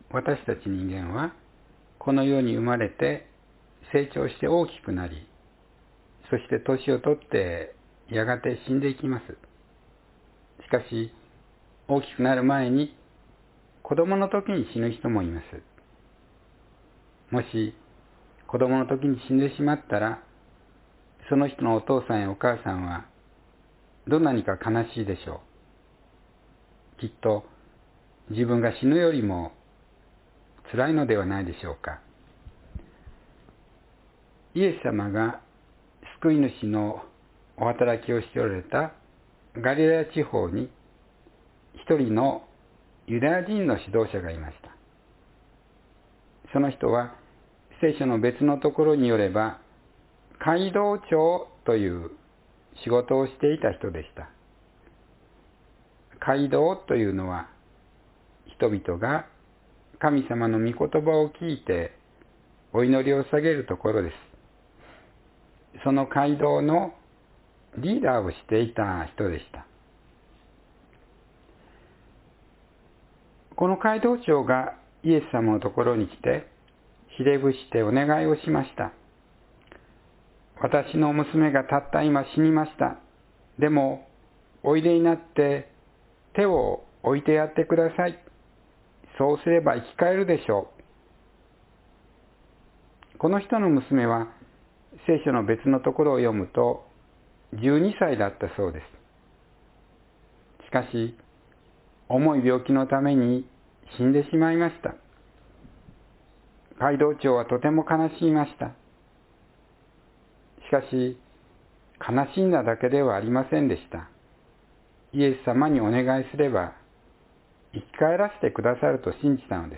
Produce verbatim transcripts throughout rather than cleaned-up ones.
私たち人間はこの世に生まれて成長して大きくなり、そして年を取ってやがて死んでいきます。しかし、大きくなる前に子供の時に死ぬ人もいます。もし子供の時に死んでしまったら、その人のお父さんやお母さんはどんなにか悲しいでしょう。きっと自分が死ぬよりも辛いのではないでしょうか。イエス様が救い主のお働きをしておられたガリラヤ地方に一人のユダヤ人の指導者がいました。その人は聖書の別のところによれば街道長という仕事をしていた人でした。街道というのは人々が神様の御言葉を聞いてお祈りを下げるところです。その街道のリーダーをしていた人でした。この街道長がイエス様のところに来て、ひれ伏してお願いをしました。私の娘がたった今死にました。でも、おいでになって手を置いてやってください。そうすれば生き返るでしょう。この人の娘は、聖書の別のところを読むと、じゅうにさいだったそうです。しかし、重い病気のために死んでしまいました。街道長はとても悲しみました。しかし、悲しんだだけではありませんでした。イエス様にお願いすれば、生き返らせてくださると信じたのです。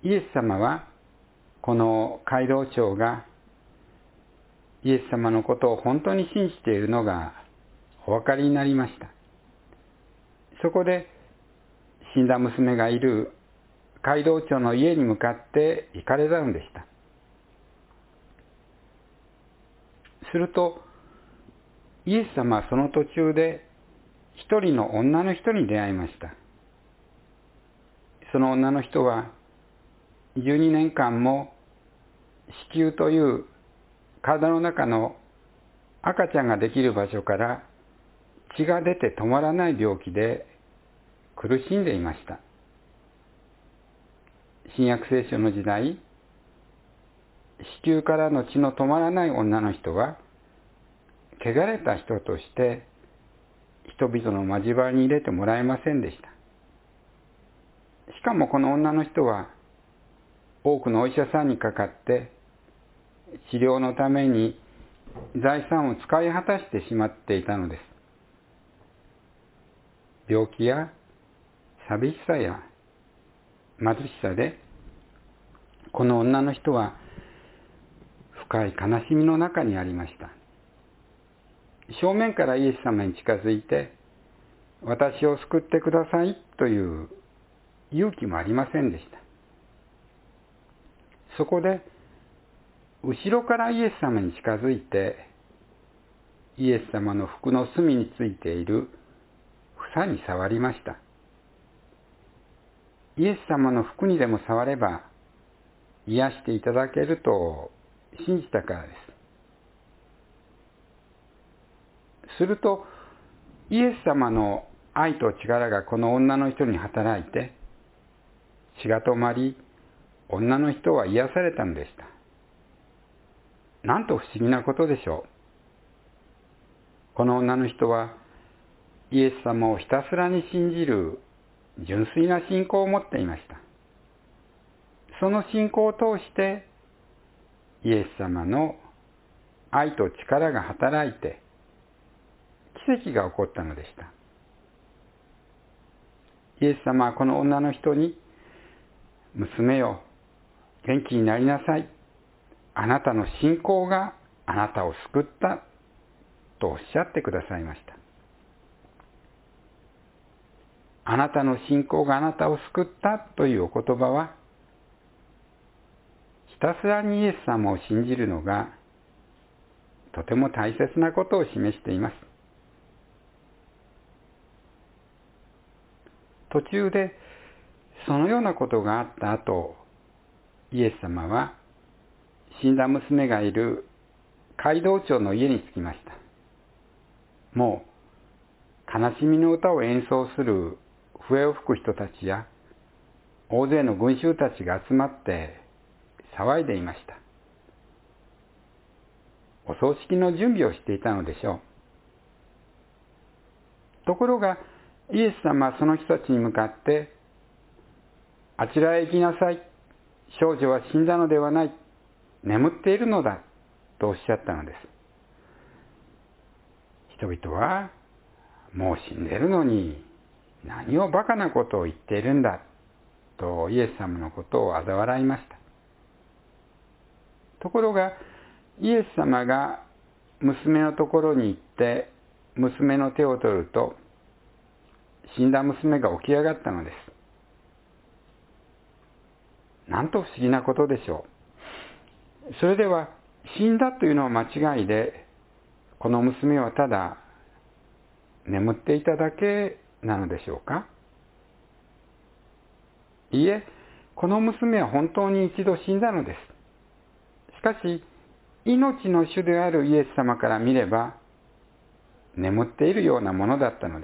イエス様は、この街道長が、イエス様のことを本当に信じているのがお分かりになりました。そこで、死んだ娘がいる街道長の家に向かって行かれたのでした。すると、イエス様はその途中で一人の女の人に出会いました。その女の人はじゅうにねんかんも子宮という体の中の赤ちゃんができる場所から血が出て止まらない病気で苦しんでいました。新約聖書の時代、子宮からの血の止まらない女の人は、汚れた人として人々の交わりに入れてもらえませんでした。しかもこの女の人は、多くのお医者さんにかかって、治療のために財産を使い果たしてしまっていたのです。病気や寂しさや貧しさで、この女の人は深い悲しみの中にありました。正面からイエス様に近づいて、私を救ってくださいという勇気もありませんでした。そこで、後ろからイエス様に近づいて、イエス様の服の隅についている房に触りました。イエス様の服にでも触れば癒していただけると信じたからです。すると、イエス様の愛と力がこの女の人に働いて、血が止まり、女の人は癒されたのでした。なんと不思議なことでしょう。この女の人は、イエス様をひたすらに信じる純粋な信仰を持っていました。その信仰を通して、イエス様の愛と力が働いて、奇跡が起こったのでした。イエス様はこの女の人に、娘よ、元気になりなさい。あなたの信仰があなたを救ったとおっしゃってくださいました。あなたの信仰があなたを救ったというお言葉は、ひたすらにイエス様を信じるのがとても大切なことを示しています。途中でそのようなことがあった後、イエス様は死んだ娘がいる街道長の家に着きました。もう悲しみの歌を演奏する笛を吹く人たちや大勢の群衆たちが集まって騒いでいました。お葬式の準備をしていたのでしょう。ところがイエス様はその人たちに向かって、あちらへ行きなさい。少女は死んだのではない。眠っているのだ。とおっしゃったのです。人々は、もう死んでいるのに何をバカなことを言っているんだ。とイエス様のことを嘲笑いました。ところが、イエス様が娘のところに行って、娘の手を取ると、死んだ娘が起き上がったのです。なんと不思議なことでしょう。それでは、死んだというのは間違いで、この娘はただ眠っていただけなのでしょうか？いいえ、この娘は本当に一度死んだのです。しかし、命の主であるイエス様から見れば、眠っているようなものだったのです。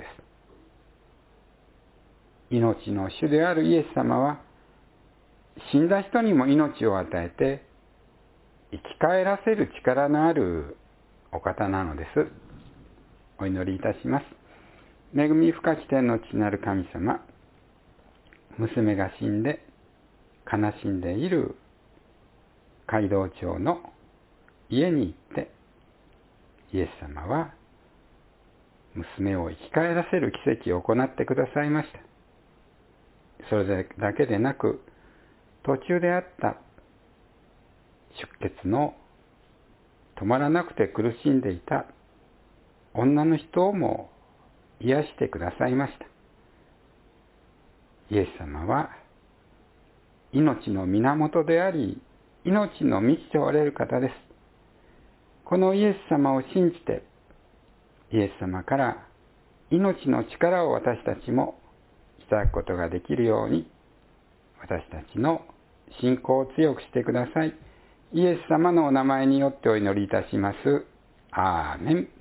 命の主であるイエス様は、死んだ人にも命を与えて、生き返らせる力のあるお方なのです。お祈りいたします。恵み深き天の父なる神様、娘が死んで悲しんでいる街道長の家に行って、イエス様は娘を生き返らせる奇跡を行ってくださいました。それだけでなく、途中であった出血の止まらなくて苦しんでいた女の人をも癒してくださいました。イエス様は命の源であり、命の満ちておられる方です。このイエス様を信じて、イエス様から命の力を私たちもいただくことができるように、私たちの信仰を強くしてください。イエス様のお名前によってお祈りいたします。アーメン。